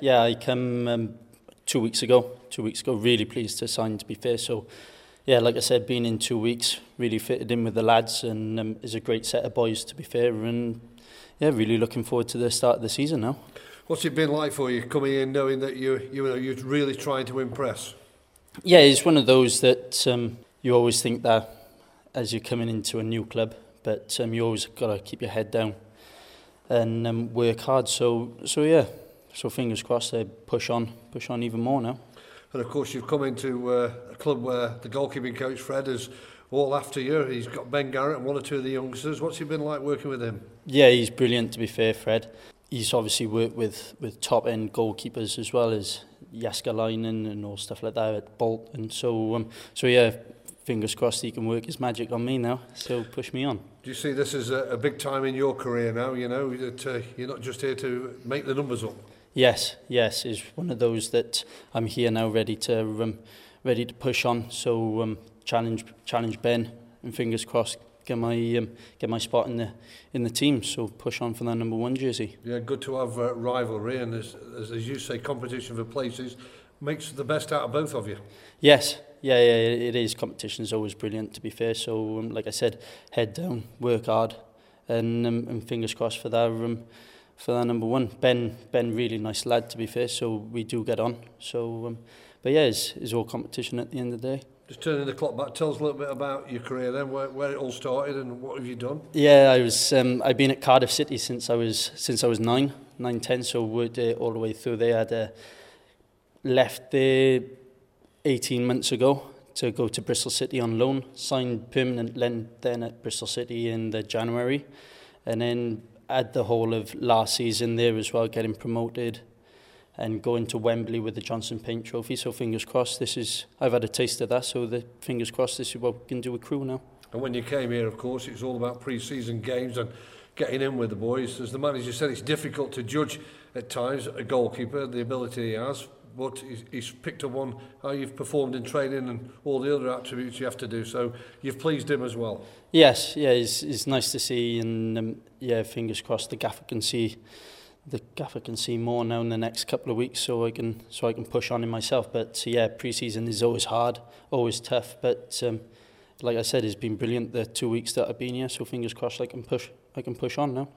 yeah. I come 2 weeks ago. 2 weeks ago, really pleased to sign. To be fair, so yeah, like I said, been in 2 weeks, really fitted in with the lads, and is a great set of boys. To be fair, and yeah, really looking forward to the start of the season now. What's it been like for you coming in, knowing that you're really trying to impress? Yeah, it's one of those that you always think that as you're coming into a new club, but you always got to keep your head down and work hard. So yeah, so fingers crossed they push on even more now. And of course you've come into a club where the goalkeeping coach Fred is all after you. He's got Ben Garrett and one or two of the youngsters. What's it been like working with him? Yeah, he's brilliant, to be fair, Fred. He's obviously worked with top end goalkeepers as well as Jaskalainen and all stuff like that at Bolton. So yeah, fingers crossed he can work his magic on me now. So push me on. Do you see this as a big time in your career now? You know that you're not just here to make the numbers up. Yes, it's one of those that I'm here now, ready to push on. So challenge Ben, and fingers crossed get my spot in the team. So push on for that number 1 jersey. Yeah, good to have rivalry, and as you say, competition for places makes the best out of both of you. Yes, yeah, it is. Competition is always brilliant, to be fair. So like I said, head down, work hard, and fingers crossed for that. For that number 1, Ben, really nice lad, to be fair. So we do get on. So, but yeah, it's all competition at the end of the day. Just turning the clock back, tell us a little bit about your career then, where it all started and what have you done? Yeah, I've been at Cardiff City since I was 9-10. So worked all the way through there. I'd left there 18 months ago to go to Bristol City on loan. Signed permanent then at Bristol City in the January, and then had the whole of last season there as well, getting promoted and going to Wembley with the Johnson Paint Trophy. So fingers crossed, I've had a taste of that, so fingers crossed this is what we can do with Crewe now. And when you came here, of course, it was all about pre-season games and getting in with the boys. As the manager said, it's difficult to judge at times a goalkeeper, the ability he has, but he's picked up on how you've performed in training and all the other attributes you have to do, so you've pleased him as well. Yes, yeah, it's nice to see, and yeah, fingers crossed the gaffer can see more now in the next couple of weeks, so I can push on in myself. But yeah, pre-season is always hard, always tough, but like I said, it's been brilliant the 2 weeks that I've been here, so fingers crossed I can push on now.